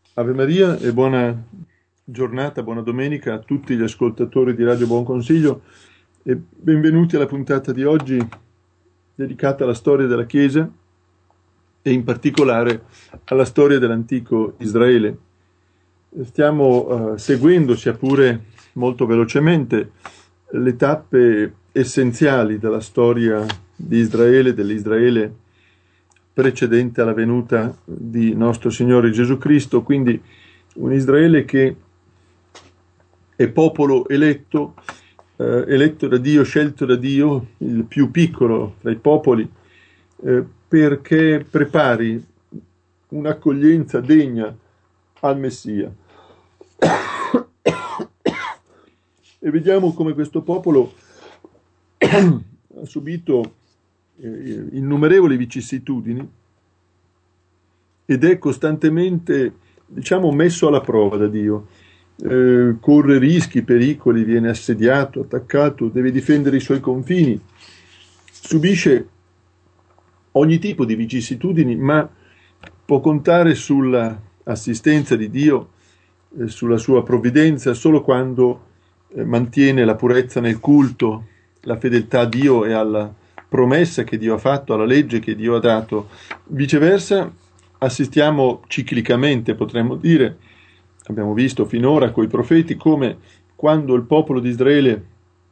Ave Maria e buona giornata, buona domenica a tutti gli ascoltatori di Radio Buon Consiglio e benvenuti alla puntata di oggi dedicata alla storia della Chiesa e in particolare alla storia dell'antico Israele. Stiamo seguendo, sia pure molto velocemente, le tappe essenziali della storia di Israele, dell'Israele precedente alla venuta di nostro Signore Gesù Cristo, quindi un Israele che è popolo eletto, eletto da Dio, scelto da Dio, il più piccolo tra i popoli, perché prepari un'accoglienza degna al Messia. E vediamo come questo popolo ha subito innumerevoli vicissitudini ed è costantemente, messo alla prova da Dio. Corre rischi, pericoli, viene assediato, attaccato, deve difendere i suoi confini, subisce ogni tipo di vicissitudini, ma può contare sulla assistenza di Dio, sulla sua provvidenza, solo quando mantiene la purezza nel culto, la fedeltà a Dio e alla promessa che Dio ha fatto, alla legge che Dio ha dato. Viceversa, assistiamo ciclicamente, potremmo dire, abbiamo visto finora coi profeti, come quando il popolo di Israele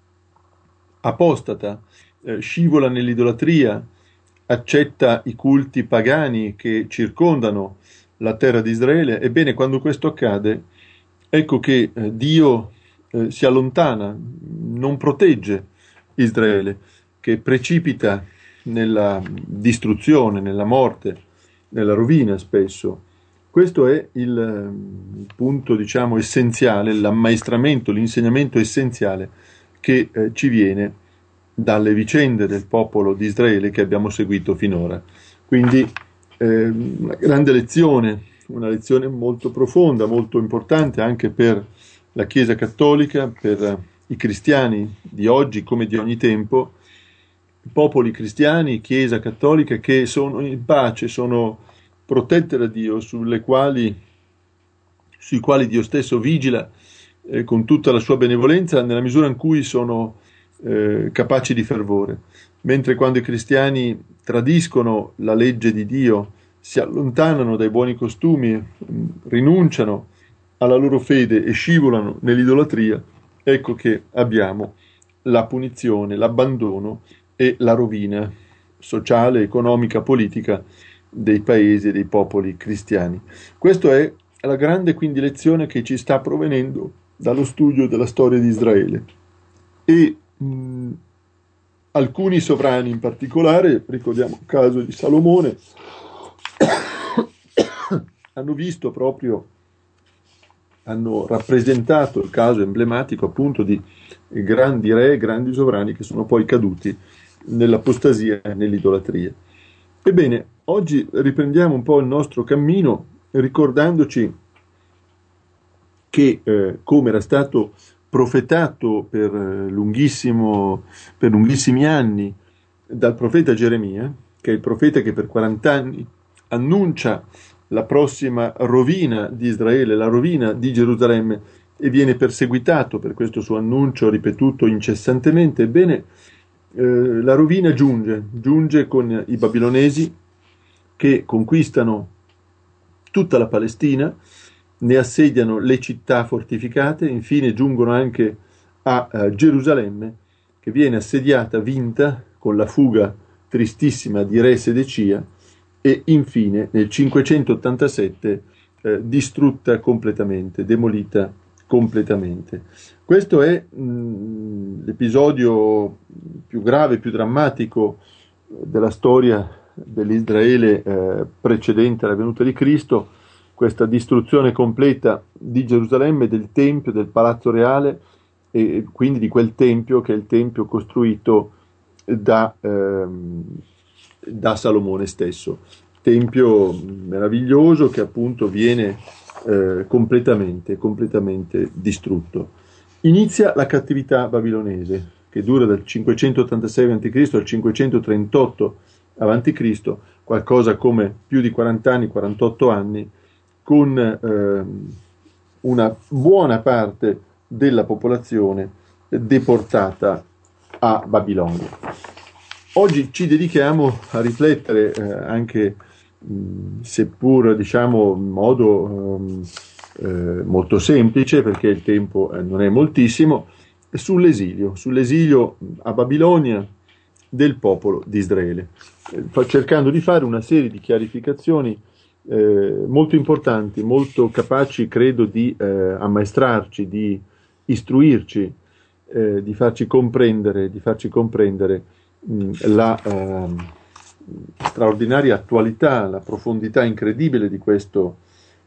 apostata, scivola nell'idolatria, accetta i culti pagani che circondano la terra di Israele, ebbene quando questo accade, ecco che Dio si allontana, non protegge Israele, che precipita nella distruzione, nella morte, nella rovina spesso. Questo è il punto, essenziale, l'ammaestramento, l'insegnamento essenziale che ci viene dalle vicende del popolo di Israele che abbiamo seguito finora. Quindi una grande lezione, una lezione molto profonda, molto importante anche per la Chiesa Cattolica, per i cristiani di oggi come di ogni tempo, popoli cristiani, Chiesa Cattolica che sono in pace, sono protette da Dio, sui quali Dio stesso vigila con tutta la sua benevolenza nella misura in cui sono capaci di fervore. Mentre quando i cristiani tradiscono la legge di Dio, si allontanano dai buoni costumi, rinunciano alla loro fede e scivolano nell'idolatria, ecco che abbiamo la punizione, l'abbandono e la rovina sociale, economica, politica dei paesi e dei popoli cristiani. Questa è la grande quindi lezione che ci sta provenendo dallo studio della storia di Israele. E alcuni sovrani in particolare, ricordiamo il caso di Salomone, hanno rappresentato il caso emblematico appunto di grandi re, grandi sovrani che sono poi caduti nell'apostasia e nell'idolatria. Ebbene, oggi riprendiamo un po' il nostro cammino ricordandoci che come era stato profetato per lunghissimi anni dal profeta Geremia, che è il profeta che per 40 anni annuncia la prossima rovina di Israele, la rovina di Gerusalemme, e viene perseguitato per questo suo annuncio ripetuto incessantemente. Ebbene, la rovina giunge con i babilonesi che conquistano tutta la Palestina, ne assediano le città fortificate, infine giungono anche a Gerusalemme, che viene assediata, vinta, con la fuga tristissima di Re Sedecia, e infine nel 587 distrutta completamente, demolita completamente. Questo è l'episodio più grave, più drammatico della storia dell'Israele precedente alla venuta di Cristo, questa distruzione completa di Gerusalemme, del Tempio, del Palazzo Reale e quindi di quel Tempio che è il Tempio costruito da Salomone stesso. Tempio meraviglioso che appunto viene completamente distrutto. Inizia la cattività babilonese che dura dal 586 a.C. al 538 a.C., qualcosa come più di 40 anni, 48 anni, con una buona parte della popolazione deportata a Babilonia. Oggi ci dedichiamo a riflettere anche, seppur diciamo in modo molto semplice, perché il tempo non è moltissimo, sull'esilio a Babilonia del popolo di Israele, cercando di fare una serie di chiarificazioni molto importanti, molto capaci, credo, di ammaestrarci, di istruirci, di farci comprendere la straordinaria attualità, la profondità incredibile di questo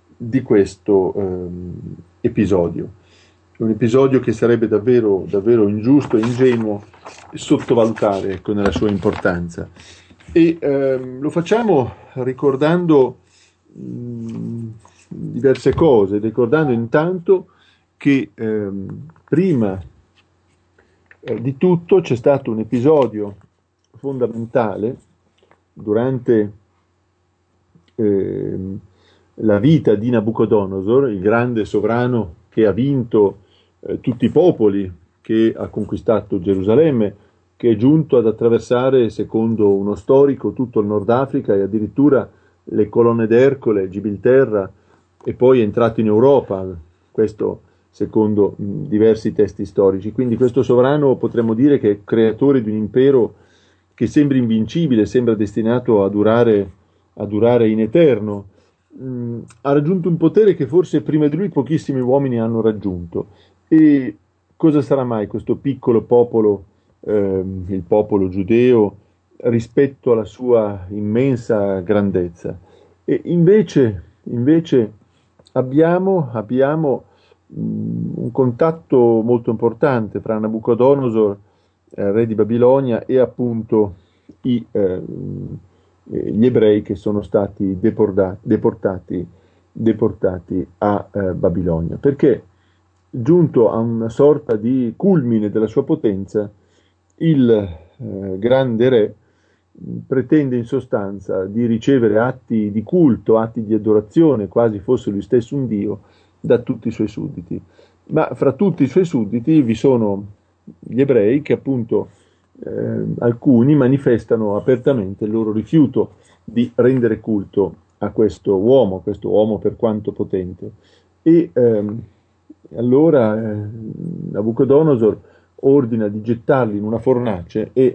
episodio. Un episodio che sarebbe davvero, davvero ingiusto e ingenuo sottovalutare, ecco, nella sua importanza. E lo facciamo ricordando diverse cose, ricordando intanto che prima di tutto c'è stato un episodio fondamentale durante la vita di Nabucodonosor, il grande sovrano che ha vinto tutti i popoli, che ha conquistato Gerusalemme, che è giunto ad attraversare, secondo uno storico, tutto il Nord Africa e addirittura le colonne d'Ercole, Gibilterra, e poi è entrato in Europa, questo secondo diversi testi storici. Quindi questo sovrano potremmo dire che è creatore di un impero che sembra invincibile, sembra destinato a durare in eterno. Ha raggiunto un potere che forse prima di lui pochissimi uomini hanno raggiunto. E cosa sarà mai questo piccolo popolo, il popolo giudeo, rispetto alla sua immensa grandezza? E invece abbiamo un contatto molto importante fra Nabucodonosor, re di Babilonia, e appunto gli ebrei che sono stati deportati a Babilonia, perché giunto a una sorta di culmine della sua potenza, il grande re pretende in sostanza di ricevere atti di culto, atti di adorazione, quasi fosse lui stesso un dio, da tutti i suoi sudditi. Ma fra tutti i suoi sudditi vi sono gli ebrei che appunto alcuni manifestano apertamente il loro rifiuto di rendere culto a questo uomo per quanto potente. E allora Nabucodonosor ordina di gettarli in una fornace e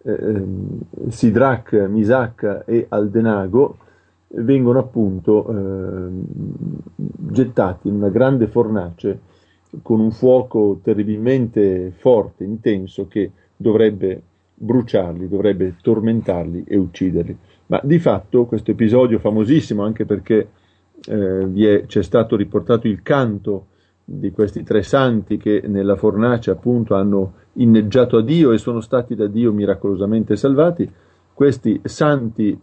Sidrach, Misach e Abdenago vengono appunto gettati in una grande fornace con un fuoco terribilmente forte, intenso, che dovrebbe bruciarli, dovrebbe tormentarli e ucciderli. Ma di fatto questo episodio famosissimo, anche perché c'è stato riportato il canto di questi tre santi che nella fornace appunto hanno inneggiato a Dio e sono stati da Dio miracolosamente salvati, questi santi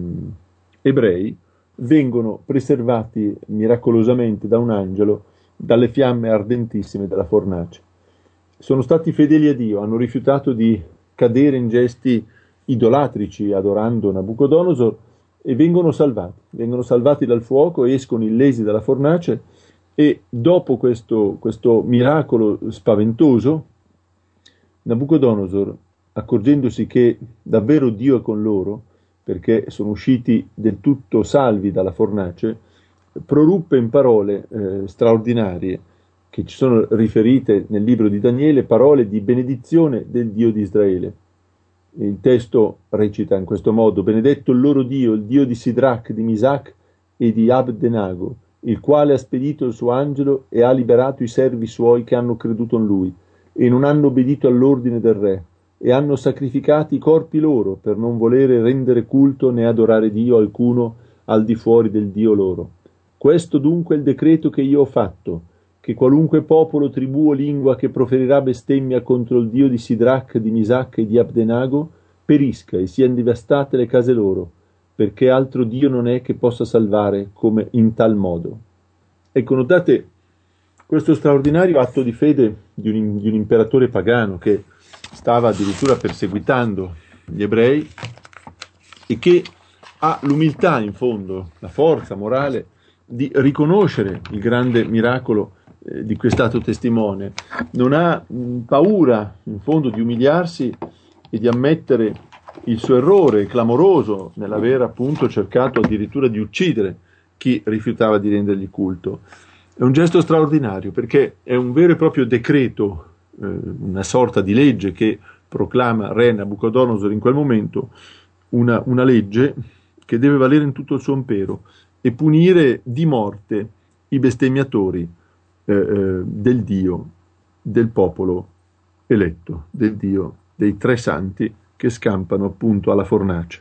ebrei vengono preservati miracolosamente da un angelo dalle fiamme ardentissime della fornace. Sono stati fedeli a Dio, hanno rifiutato di cadere in gesti idolatrici adorando Nabucodonosor e vengono salvati dal fuoco, escono illesi dalla fornace e dopo questo miracolo spaventoso, Nabucodonosor, accorgendosi che davvero Dio è con loro, perché sono usciti del tutto salvi dalla fornace, proruppe in parole straordinarie che ci sono riferite nel libro di Daniele, parole di benedizione del Dio di Israele. Il testo recita in questo modo: benedetto il loro Dio, il Dio di Sidrach, di Misach e di Abdenago, il quale ha spedito il suo angelo e ha liberato i servi suoi che hanno creduto in lui e non hanno obbedito all'ordine del re e hanno sacrificati i corpi loro per non volere rendere culto né adorare Dio alcuno al di fuori del Dio loro. Questo dunque è il decreto che io ho fatto, che qualunque popolo, tribù o lingua che proferirà bestemmia contro il Dio di Sidrach, di Misach e di Abdenago perisca e siano devastate le case loro, perché altro Dio non è che possa salvare come in tal modo. Ecco, notate questo straordinario atto di fede di un imperatore pagano che stava addirittura perseguitando gli ebrei e che ha l'umiltà in fondo, la forza morale di riconoscere il grande miracolo di cui è stato testimone, non ha paura in fondo di umiliarsi e di ammettere il suo errore clamoroso nell'aver appunto cercato addirittura di uccidere chi rifiutava di rendergli culto. È un gesto straordinario perché è un vero e proprio decreto, una sorta di legge che proclama re Nabucodonosor in quel momento, una legge che deve valere in tutto il suo impero e punire di morte i bestemmiatori del Dio, del popolo eletto, del Dio dei tre santi che scampano appunto alla fornace.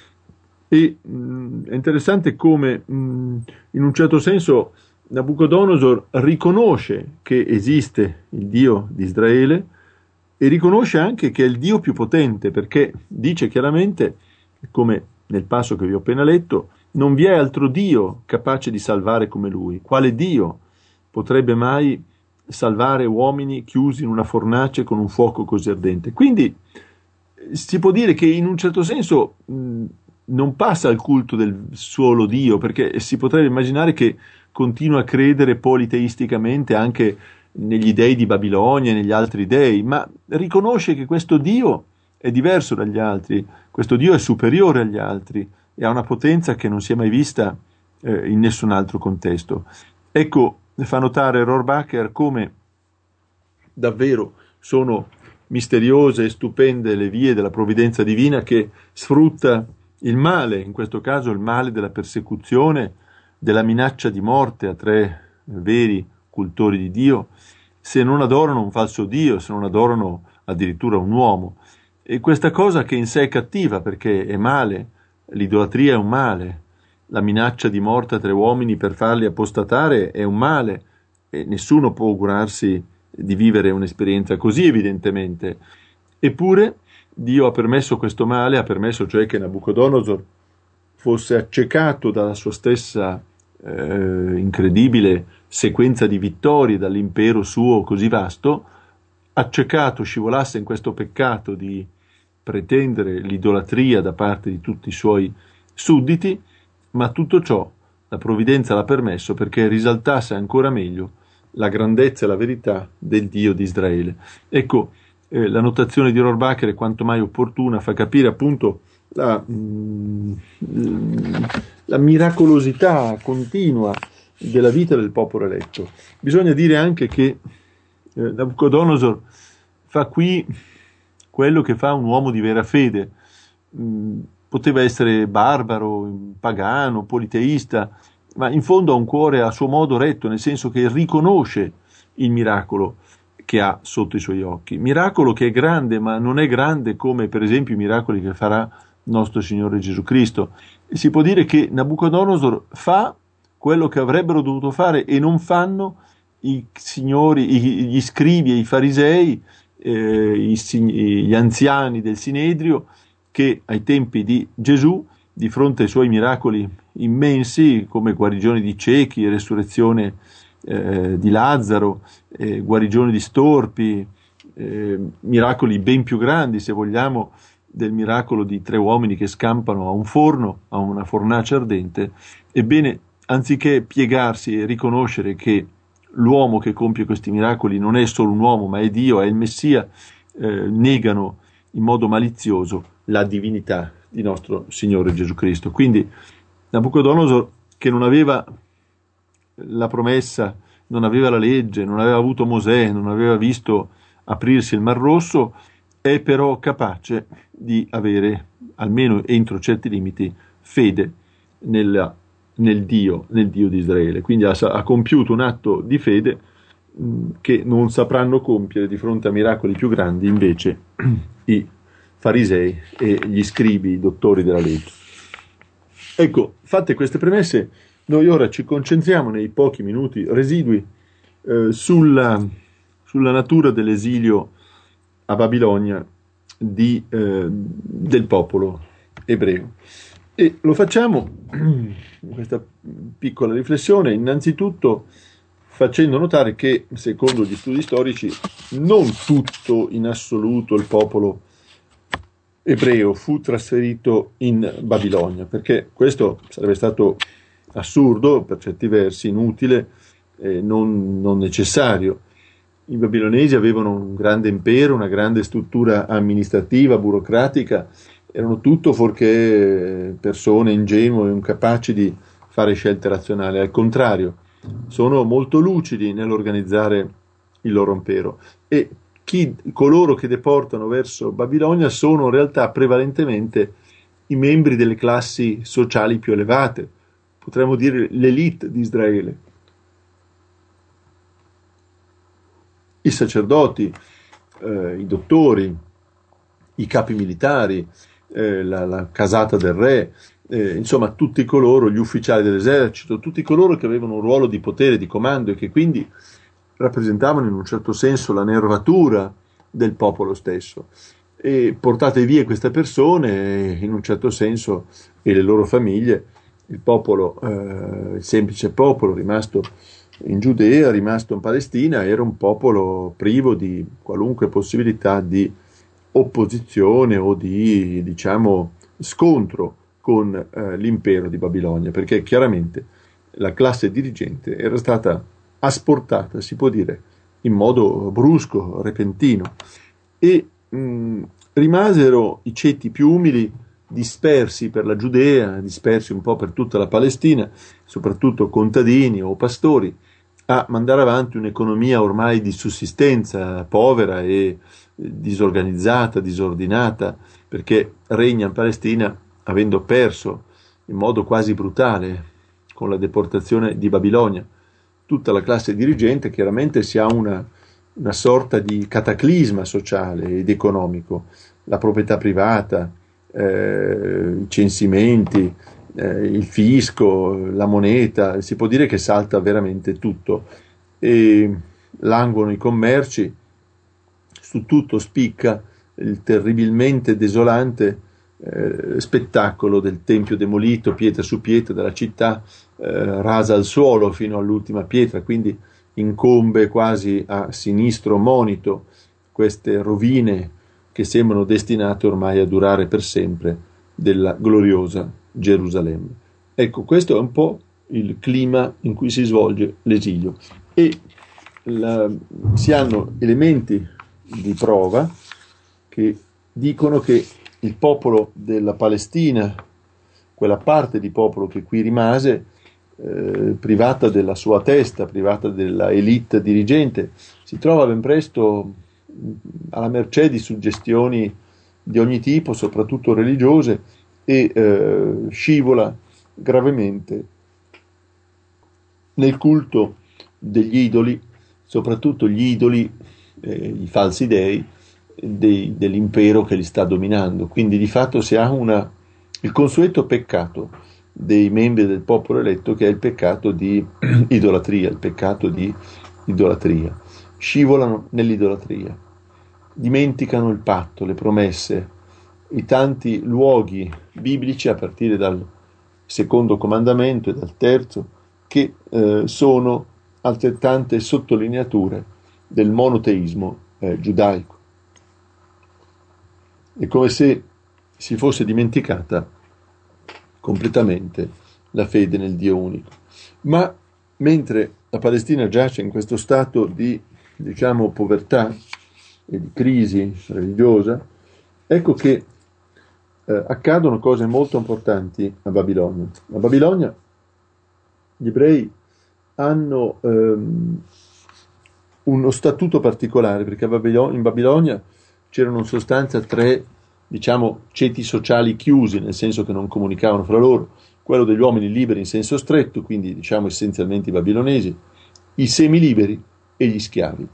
E è interessante come in un certo senso Nabucodonosor riconosce che esiste il Dio di Israele e riconosce anche che è il Dio più potente, perché dice chiaramente, come nel passo che vi ho appena letto, non vi è altro Dio capace di salvare come lui. Quale Dio potrebbe mai salvare uomini chiusi in una fornace con un fuoco così ardente? Quindi si può dire che in un certo senso non passa al culto del solo Dio, perché si potrebbe immaginare che continua a credere politeisticamente anche negli dei di Babilonia e negli altri dei, ma riconosce che questo Dio è diverso dagli altri, questo Dio è superiore agli altri e ha una potenza che non si è mai vista in nessun altro contesto. Ecco, fa notare Rohrbacher come davvero sono misteriose e stupende le vie della provvidenza divina che sfrutta il male, in questo caso il male della persecuzione, della minaccia di morte a tre veri cultori di Dio, se non adorano un falso Dio, se non adorano addirittura un uomo. E questa cosa che in sé è cattiva perché è male, l'idolatria è un male, la minaccia di morte a tre uomini per farli apostatare è un male e nessuno può augurarsi di vivere un'esperienza così evidentemente. Eppure Dio ha permesso questo male, ha permesso cioè che Nabucodonosor fosse accecato dalla sua stessa incredibile sequenza di vittorie dall'impero suo così vasto, accecato, scivolasse in questo peccato di pretendere l'idolatria da parte di tutti i suoi sudditi, ma tutto ciò la provvidenza l'ha permesso perché risaltasse ancora meglio la grandezza e la verità del Dio di Israele. Ecco, la notazione di Rohrbacher è quanto mai opportuna, fa capire appunto la miracolosità continua della vita del popolo eletto. Bisogna dire anche che Nabucodonosor fa qui quello che fa un uomo di vera fede. Poteva essere barbaro, pagano, politeista, ma in fondo ha un cuore a suo modo retto, nel senso che riconosce il miracolo che ha sotto i suoi occhi. Miracolo che è grande, ma non è grande come per esempio i miracoli che farà nostro Signore Gesù Cristo. E si può dire che Nabucodonosor fa quello che avrebbero dovuto fare e non fanno i signori, gli scribi e i farisei, gli anziani del Sinedrio, che ai tempi di Gesù, di fronte ai suoi miracoli immensi come guarigione di ciechi, resurrezione di Lazzaro, guarigione di storpi, miracoli ben più grandi se vogliamo del miracolo di tre uomini che scampano a un forno, a una fornace ardente, ebbene anziché piegarsi e riconoscere che l'uomo che compie questi miracoli non è solo un uomo ma è Dio, è il Messia, negano in modo malizioso la divinità di nostro Signore Gesù Cristo. Quindi Nabucodonosor, che non aveva la promessa, non aveva la legge, non aveva avuto Mosè, non aveva visto aprirsi il Mar Rosso, è però capace di avere, almeno entro certi limiti, fede nel Dio di Israele. Quindi ha compiuto un atto di fede che non sapranno compiere di fronte a miracoli più grandi invece i farisei e gli scribi, i dottori della legge. Ecco, fatte queste premesse, noi ora ci concentriamo nei pochi minuti residui sulla natura dell'esilio a Babilonia del popolo ebreo. E lo facciamo in questa piccola riflessione, innanzitutto facendo notare che, secondo gli studi storici, non tutto in assoluto il popolo ebreo fu trasferito in Babilonia, perché questo sarebbe stato assurdo, per certi versi inutile, non necessario. I babilonesi avevano un grande impero, una grande struttura amministrativa, burocratica, erano tutto fuorché persone ingenue, incapaci di fare scelte razionali. Al contrario, sono molto lucidi nell'organizzare il loro impero e coloro che deportano verso Babilonia sono in realtà prevalentemente i membri delle classi sociali più elevate, potremmo dire l'elite di Israele. I sacerdoti, i dottori, i capi militari, la casata del re, insomma tutti coloro, gli ufficiali dell'esercito, tutti coloro che avevano un ruolo di potere, di comando e che quindi rappresentavano in un certo senso la nervatura del popolo stesso. E portate via queste persone, in un certo senso, e le loro famiglie, il popolo, il semplice popolo rimasto in Giudea, rimasto in Palestina, era un popolo privo di qualunque possibilità di opposizione o di, diciamo, scontro con l'impero di Babilonia, perché chiaramente la classe dirigente era stata asportata, si può dire, in modo brusco, repentino, e rimasero i ceti più umili dispersi per la Giudea, dispersi un po' per tutta la Palestina, soprattutto contadini o pastori, a mandare avanti un'economia ormai di sussistenza, povera e disorganizzata, disordinata, perché regna in Palestina avendo perso in modo quasi brutale con la deportazione di Babilonia tutta la classe dirigente. Chiaramente si ha una sorta di cataclisma sociale ed economico, la proprietà privata, i censimenti, il fisco, la moneta, si può dire che salta veramente tutto e languono i commerci, su tutto spicca il terribilmente desolante spettacolo del tempio demolito, pietra su pietra, della città rasa al suolo fino all'ultima pietra, quindi incombe quasi a sinistro monito queste rovine che sembrano destinate ormai a durare per sempre della gloriosa Gerusalemme. Ecco, questo è un po' il clima in cui si svolge l'esilio e si hanno elementi di prova che dicono che il popolo della Palestina, quella parte di popolo che qui rimase, privata della sua testa, privata della elite dirigente, si trova ben presto alla mercé di suggestioni di ogni tipo, soprattutto religiose, e scivola gravemente nel culto degli idoli, soprattutto gli idoli, i falsi dei, dell'impero che li sta dominando. Quindi di fatto si ha il consueto peccato dei membri del popolo eletto, che è il peccato di idolatria, il peccato di idolatria. Scivolano nell'idolatria, dimenticano il patto, le promesse, i tanti luoghi biblici a partire dal secondo comandamento e dal terzo, che sono altrettante sottolineature del monoteismo giudaico. È come se si fosse dimenticata completamente la fede nel Dio unico. Ma mentre la Palestina giace in questo stato di, diciamo, povertà e di crisi religiosa, ecco che accadono cose molto importanti a Babilonia. A Babilonia gli ebrei hanno uno statuto particolare, perché in Babilonia c'erano in sostanza tre, diciamo, ceti sociali chiusi, nel senso che non comunicavano fra loro: quello degli uomini liberi in senso stretto, quindi diciamo essenzialmente i babilonesi, i semiliberi e gli schiavi.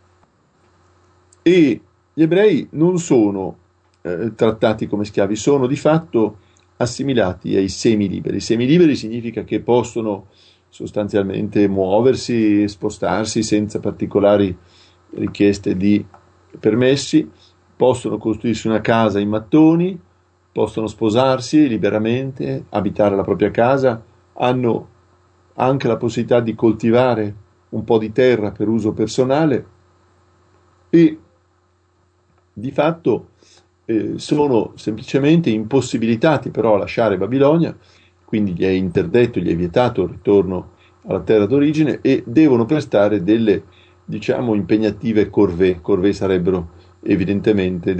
E gli ebrei non sono trattati come schiavi, sono di fatto assimilati ai semiliberi. Semiliberi significa che possono sostanzialmente muoversi, spostarsi senza particolari richieste di permessi, possono costruirsi una casa in mattoni, possono sposarsi liberamente, abitare la propria casa, hanno anche la possibilità di coltivare un po' di terra per uso personale e di fatto sono semplicemente impossibilitati però a lasciare Babilonia quindi gli è interdetto, gli è vietato il ritorno alla terra d'origine e devono prestare delle, diciamo, impegnative corvée. Corvée sarebbero evidentemente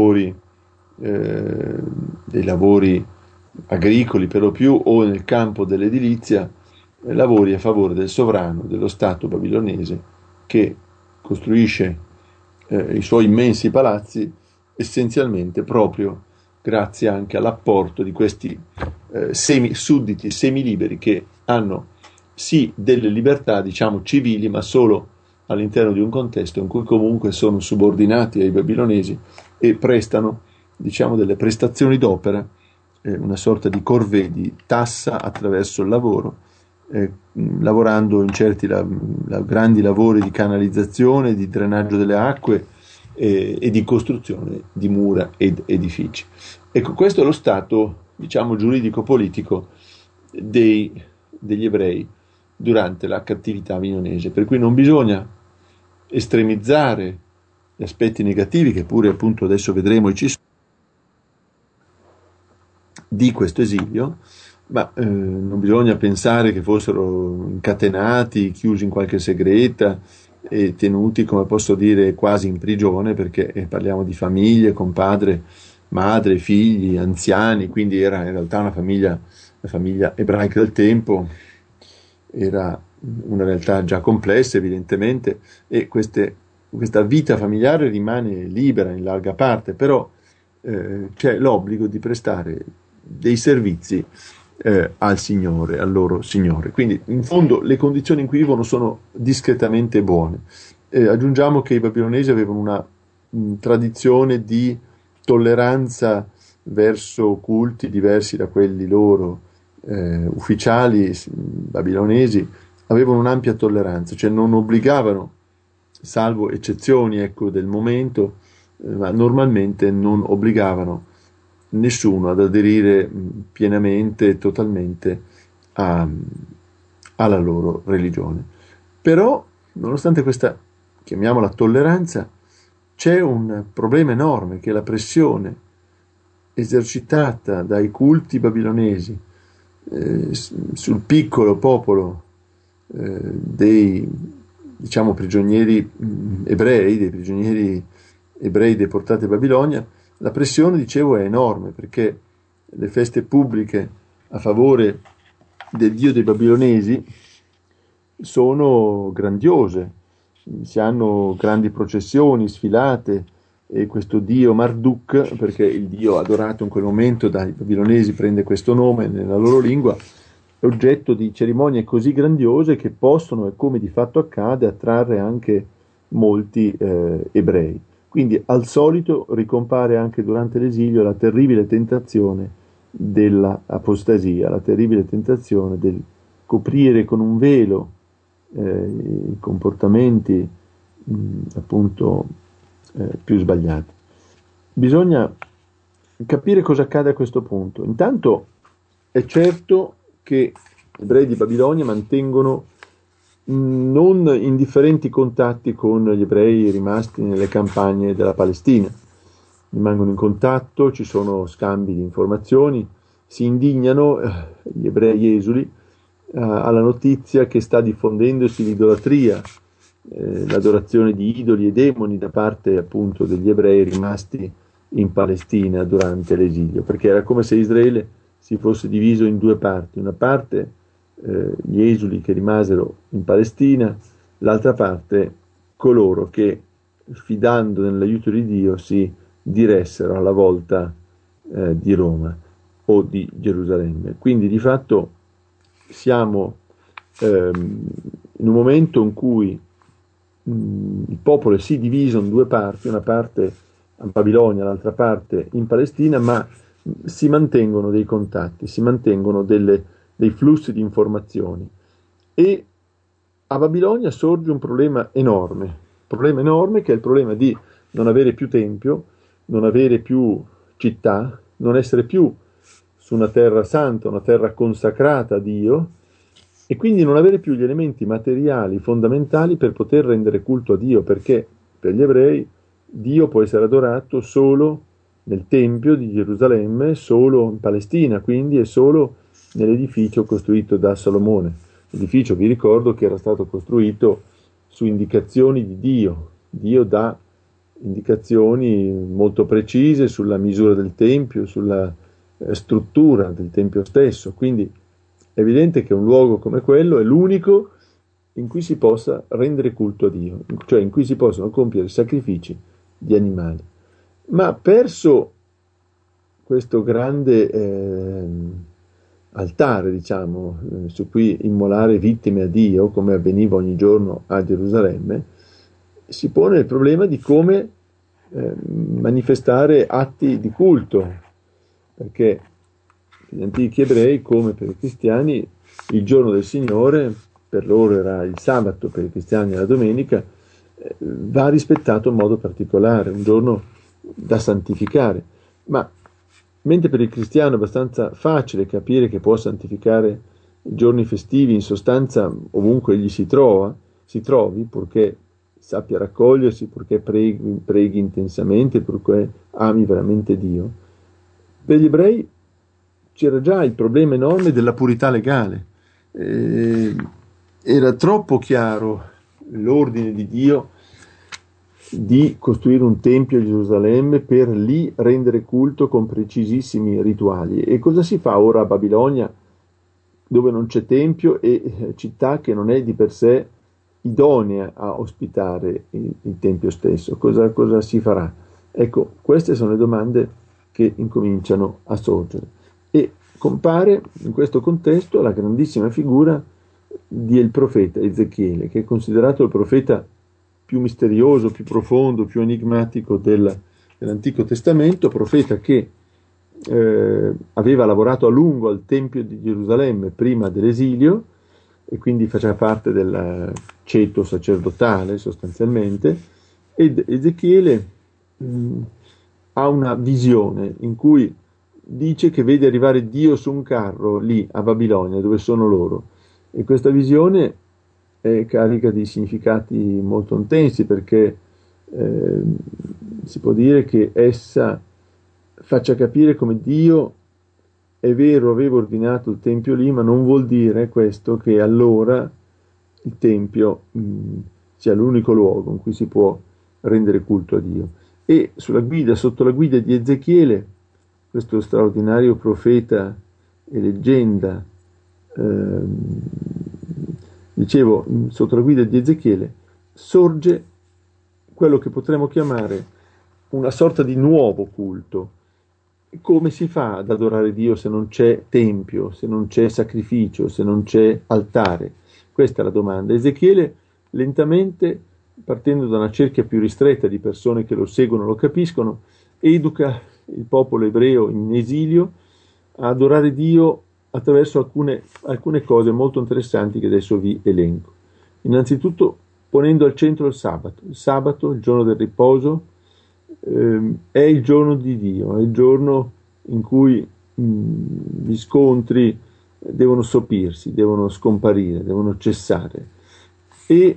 dei lavori agricoli per lo più o nel campo dell'edilizia, lavori a favore del sovrano, dello Stato babilonese che costruisce i suoi immensi palazzi essenzialmente proprio grazie anche all'apporto di questi sudditi semiliberi che hanno sì delle libertà, diciamo, civili, ma solo all'interno di un contesto in cui comunque sono subordinati ai babilonesi e prestano, diciamo, delle prestazioni d'opera, una sorta di corvée, di tassa attraverso il lavoro, lavorando in certi grandi lavori di canalizzazione, di drenaggio delle acque e di costruzione di mura ed edifici. Ecco, questo è lo stato, diciamo, giuridico-politico degli ebrei durante la cattività babilonese, per cui non bisogna estremizzare gli aspetti negativi, che pure appunto adesso vedremo e ci sono, di questo esilio, ma non bisogna pensare che fossero incatenati, chiusi in qualche segreta e tenuti, come posso dire, quasi in prigione, perché parliamo di famiglie con padre, madre, figli, anziani, quindi era in realtà la famiglia ebraica del tempo, era una realtà già complessa evidentemente, e questa vita familiare rimane libera in larga parte, però c'è l'obbligo di prestare dei servizi al Signore, al loro Signore. Quindi in fondo le condizioni in cui vivono sono discretamente buone. Aggiungiamo che i babilonesi avevano una tradizione di tolleranza verso culti diversi da quelli loro, ufficiali babilonesi avevano un'ampia tolleranza, cioè non obbligavano, salvo eccezioni, ecco, del momento, ma normalmente non obbligavano nessuno ad aderire pienamente e totalmente alla loro religione. Però, nonostante questa, chiamiamola tolleranza, c'è un problema enorme, che è la pressione esercitata dai culti babilonesi sul piccolo popolo dei, diciamo, prigionieri ebrei, dei prigionieri ebrei deportati a Babilonia. La pressione, dicevo, è enorme, perché le feste pubbliche a favore del dio dei babilonesi sono grandiose, si hanno grandi processioni, sfilate, e questo dio Marduk, perché il dio adorato in quel momento dai babilonesi prende questo nome nella loro lingua, è oggetto di cerimonie così grandiose che possono, e come di fatto accade, attrarre anche molti ebrei. Quindi al solito ricompare anche durante l'esilio la terribile tentazione dell'apostasia, la terribile tentazione del coprire con un velo i comportamenti appunto più sbagliati. Bisogna capire cosa accade a questo punto. Intanto è certo che gli ebrei di Babilonia mantengono non indifferenti contatti con gli ebrei rimasti nelle campagne della Palestina. Rimangono in contatto, ci sono scambi di informazioni, si indignano gli ebrei esuli alla notizia che sta diffondendosi l'idolatria, l'adorazione di idoli e demoni da parte appunto degli ebrei rimasti in Palestina durante l'esilio, perché era come se Israele si fosse diviso in due parti: una parte gli esuli che rimasero in Palestina, l'altra parte coloro che, fidando nell'aiuto di Dio, si diressero alla volta di Roma o di Gerusalemme. Quindi di fatto siamo in un momento in cui il popolo si è diviso in due parti, una parte a Babilonia, l'altra parte in Palestina, ma si mantengono dei contatti, si mantengono dei flussi di informazioni. E a Babilonia sorge un problema enorme che è il problema di non avere più tempio, non avere più città, non essere più su una terra santa, una terra consacrata a Dio, e quindi non avere più gli elementi materiali fondamentali per poter rendere culto a Dio, perché per gli ebrei Dio può essere adorato solo nel Tempio di Gerusalemme, solo in Palestina, quindi è solo nell'edificio costruito da Salomone. L'edificio, vi ricordo, che era stato costruito su indicazioni di Dio. Dio dà indicazioni molto precise sulla misura del Tempio, sulla struttura del Tempio stesso. Quindi è evidente che un luogo come quello è l'unico in cui si possa rendere culto a Dio, cioè in cui si possono compiere sacrifici di animali. Ma perso questo grande altare, diciamo, su cui immolare vittime a Dio, come avveniva ogni giorno a Gerusalemme, si pone il problema di come manifestare atti di culto, perché per gli antichi ebrei, come per i cristiani, il giorno del Signore, per loro era il sabato, per i cristiani la domenica, va rispettato in modo particolare, un giorno da santificare. Ma mentre per il cristiano è abbastanza facile capire che può santificare i giorni festivi, in sostanza ovunque egli si trovi, purché sappia raccogliersi, purché preghi intensamente, purché ami veramente Dio, per gli ebrei c'era già il problema enorme della purità legale. Era troppo chiaro l'ordine di Dio di costruire un tempio a Gerusalemme per lì rendere culto con precisissimi rituali. E cosa si fa ora a Babilonia, dove non c'è tempio e città che non è di per sé idonea a ospitare il tempio stesso? Cosa si farà? Ecco, queste sono le domande che incominciano a sorgere. E compare in questo contesto la grandissima figura del profeta Ezechiele, che è considerato il profeta più misterioso, più profondo, più enigmatico dell'Antico Testamento, profeta che aveva lavorato a lungo al Tempio di Gerusalemme prima dell'esilio e quindi faceva parte del ceto sacerdotale sostanzialmente, ed Ezechiele ha una visione in cui dice che vede arrivare Dio su un carro lì a Babilonia, dove sono loro, e questa visione è carica di significati molto intensi, perché si può dire che essa faccia capire come Dio, è vero, aveva ordinato il Tempio lì, ma non vuol dire questo che allora il Tempio sia l'unico luogo in cui si può rendere culto a Dio. E sotto la guida di Ezechiele, questo straordinario profeta e leggenda, dicevo, sotto la guida di Ezechiele, sorge quello che potremmo chiamare una sorta di nuovo culto. Come si fa ad adorare Dio se non c'è tempio, se non c'è sacrificio, se non c'è altare? Questa è la domanda. Ezechiele, lentamente, partendo da una cerchia più ristretta di persone che lo seguono, lo capiscono, educa il popolo ebreo in esilio a adorare Dio attraverso alcune cose molto interessanti che adesso vi elenco. Innanzitutto ponendo al centro il sabato, il giorno del riposo, è il giorno di Dio, è il giorno in cui gli scontri devono sopirsi, devono scomparire, devono cessare. E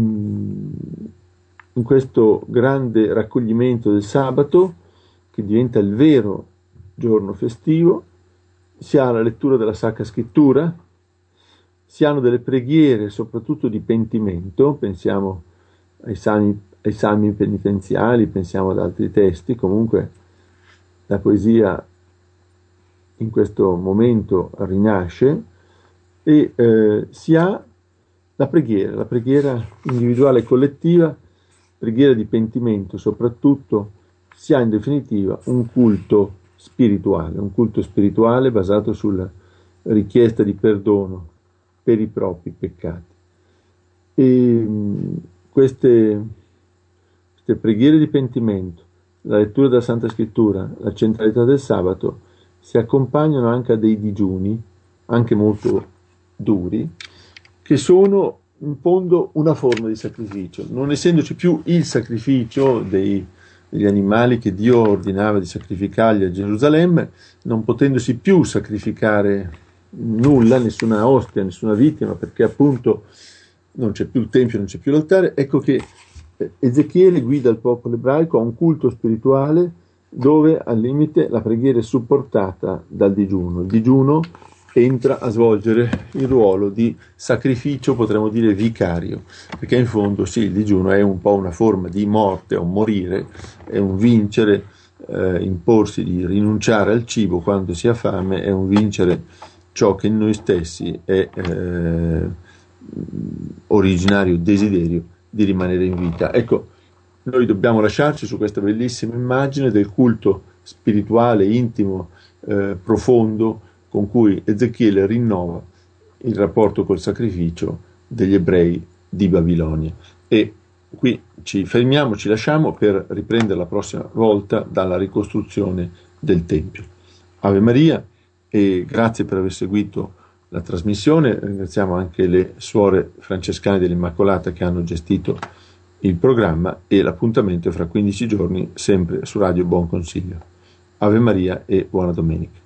in questo grande raccoglimento del sabato, che diventa il vero giorno festivo, si ha la lettura della Sacra Scrittura, si hanno delle preghiere soprattutto di pentimento, pensiamo ai salmi penitenziali, pensiamo ad altri testi. Comunque la poesia in questo momento rinasce, e si ha la preghiera individuale e collettiva, preghiera di pentimento soprattutto, si ha in definitiva un culto spirituale basato sulla richiesta di perdono per i propri peccati. E queste preghiere di pentimento, la lettura della Santa Scrittura, la centralità del sabato, si accompagnano anche a dei digiuni, anche molto duri, che sono in fondo una forma di sacrificio. Non essendoci più il sacrificio degli animali che Dio ordinava di sacrificargli a Gerusalemme, non potendosi più sacrificare nulla, nessuna ostia, nessuna vittima, perché appunto non c'è più il tempio, non c'è più l'altare, ecco che Ezechiele guida il popolo ebraico a un culto spirituale dove al limite la preghiera è supportata dal digiuno. Il digiuno entra a svolgere il ruolo di sacrificio, potremmo dire vicario, perché in fondo sì, il digiuno è un po' una forma di morte, o morire, è un vincere, imporsi di rinunciare al cibo quando si ha fame, è un vincere ciò che in noi stessi è originario desiderio di rimanere in vita. Ecco, noi dobbiamo lasciarci su questa bellissima immagine del culto spirituale, intimo, profondo, con cui Ezechiele rinnova il rapporto col sacrificio degli ebrei di Babilonia. E qui ci fermiamo, ci lasciamo per riprendere la prossima volta dalla ricostruzione del Tempio. Ave Maria, e grazie per aver seguito la trasmissione. Ringraziamo anche le suore francescane dell'Immacolata che hanno gestito il programma, e l'appuntamento è fra 15 giorni sempre su Radio Buon Consiglio. Ave Maria e buona domenica.